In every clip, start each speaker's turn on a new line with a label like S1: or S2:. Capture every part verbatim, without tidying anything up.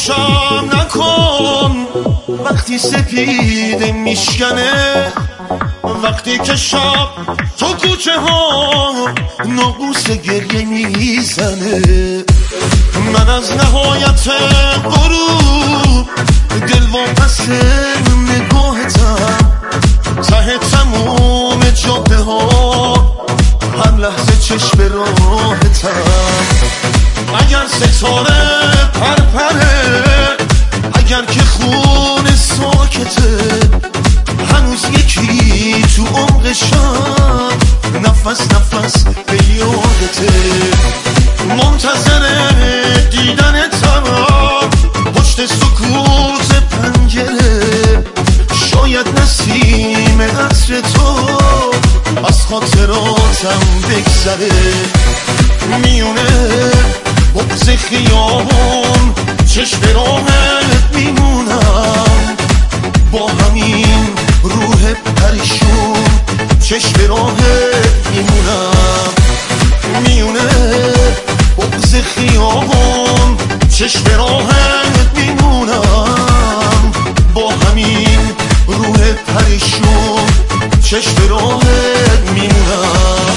S1: فراموشم نکن وقتی سپیده میشکنه، وقتی که شب تو کوچه ها ناقوس گریه میزنه. من از نهایت غروب دل واپس نگاهتم، ته تموم جاده ها هر لحظه چشم راهتم. اگر ستاره پرپره، اگر که خون ساکته، هنوز یکی تو عمق شب نفس نفس به یادته. منتظر دیدنتم پشت سکوت پنجره، شاید نسیم عطر تو از خاطراتم بگذره. میونه بغض خیابون چشم راهت میمونم، با همین روح پریشون چشم راهت میمونم. میونه بغض خیابون چشم راهت میمونم، با همین روح پریشون چشم راهت میمونم.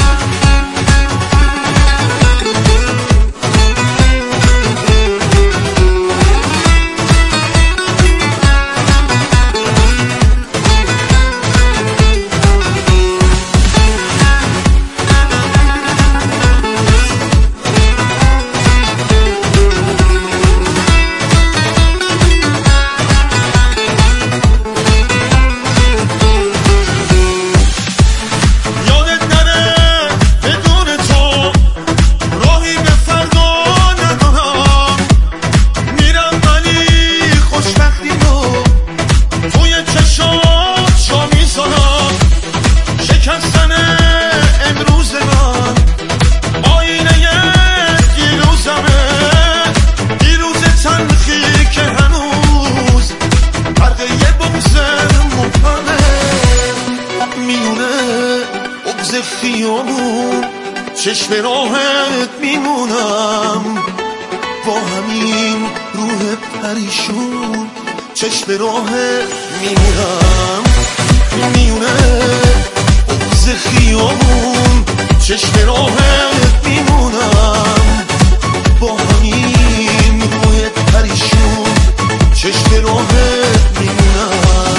S1: خیابون چشم راهت میمونم، با همین روح پریشون چشم راهت میمونم. میونه بغض خیابون چشم راهت میمونم، با همین روح پریشون چشم راهت میمونم.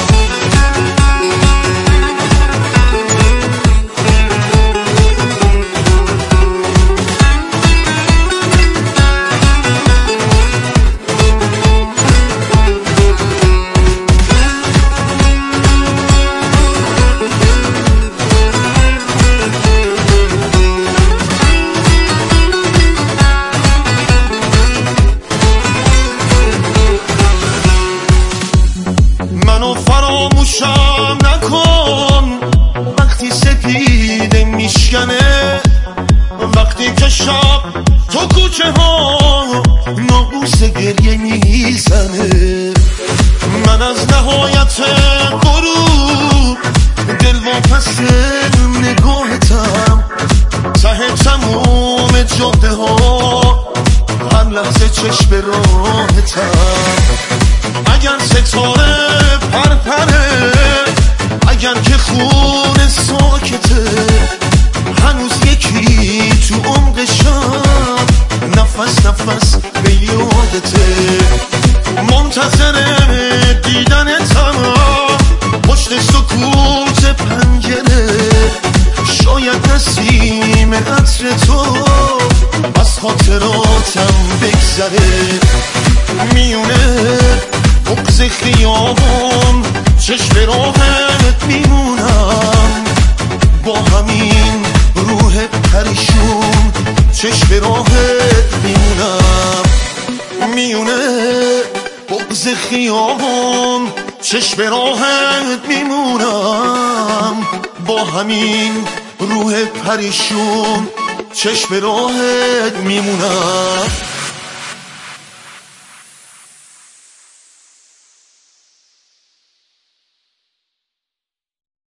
S1: منو فراموشم نکن وقتی سپیده میشکنه، وقتی که شب تو کوچه ها ناقوس گریه میزنه. من از نهایت غروب دل واپس نگاهتم، ته تموم جاده ها هر لحظه چشم راهتم. اگر ستاره پرپره، اگر که خون ساکته، هنوز یکی تو عمق شب نفس نفس به یادته. منتظر دیدنتم پشت سکوت پنجره، شاید نسیم عطر تو از خاطراتم بگذره. میونه بغض خیابون چشم راهت میمونم، با همین روح پریشون چشم راهت میمونم. میونه بغض خیابون چشم راهت میمونم، با همین روح پریشون چشم راهت میمونم.